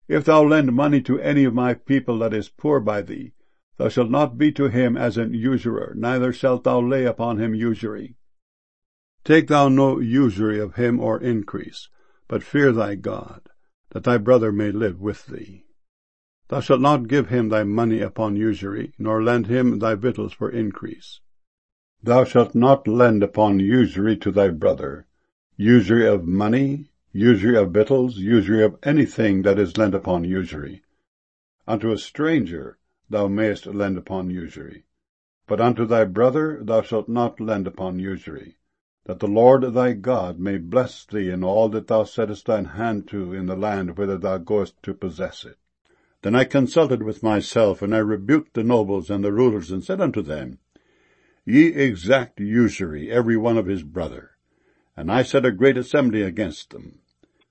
If thou lend money to any of my people that is poor by thee, thou shalt not be to him as an usurer, neither shalt thou lay upon him usury. Take thou no usury of him or increase, but fear thy God, that thy brother may live with thee. Thou shalt not give him thy money upon usury, nor lend him thy victuals for increase. Thou shalt not lend upon usury to thy brother, usury of money, usury of victuals, usury of anything that is lent upon usury. Unto a stranger thou mayest lend upon usury, but unto thy brother thou shalt not lend upon usury, that the Lord thy God may bless thee in all that thou settest thine hand to in the land whither thou goest to possess it. Then I consulted with myself, and I rebuked the nobles and the rulers, and said unto them, Ye exact usury every one of his brother. And I set a great assembly against them.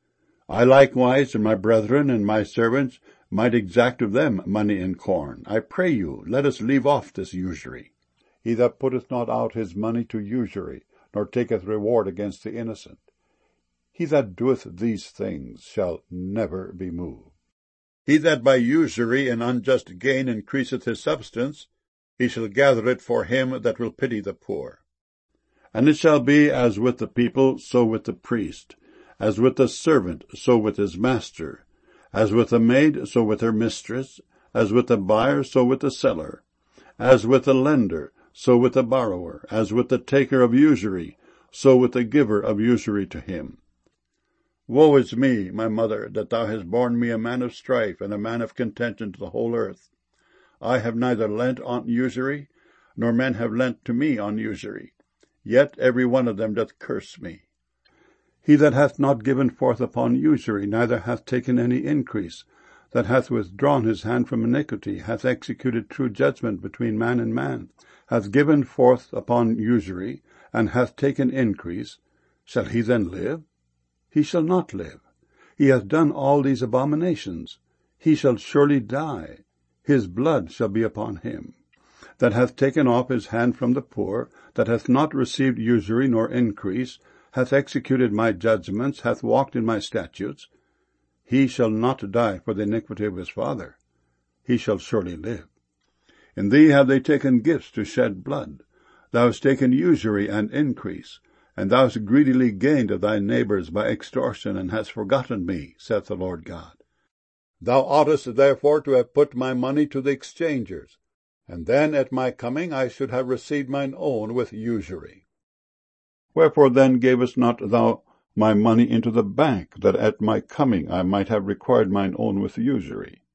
I likewise and my brethren and my servants might exact of them money and corn. I pray you, let us leave off this usury. He that putteth not out his money to usury, nor taketh reward against the innocent, he that doeth these things shall never be moved. He that by usury and unjust gain increaseth his substance, he shall gather it for him that will pity the poor. And it shall be as with the people, so with the priest, as with the servant, so with his master, as with the maid, so with her mistress, as with the buyer, so with the seller, as with the lender, so with the borrower, as with the taker of usury, so with the giver of usury to him. Woe is me, my mother, that thou hast borne me a man of strife and a man of contention to the whole earth. I have neither lent on usury, nor men have lent to me on usury. Yet every one of them doth curse me. He that hath not given forth upon usury, neither hath taken any increase, that hath withdrawn his hand from iniquity, hath executed true judgment between man and man, hath given forth upon usury, and hath taken increase, shall he then live? He shall not live. He hath done all these abominations. He shall surely die. His blood shall be upon him. That hath taken off his hand from the poor, that hath not received usury nor increase, hath executed my judgments, hath walked in my statutes, he shall not die for the iniquity of his father. He shall surely live. In thee have they taken gifts to shed blood. Thou hast taken usury and increase, and thou hast greedily gained of thy neighbors by extortion, and hast forgotten me, saith the Lord God. Thou oughtest therefore to have put my money to the exchangers, and then at my coming I should have received mine own with usury. Wherefore then gavest not thou my money into the bank, that at my coming I might have required mine own with usury?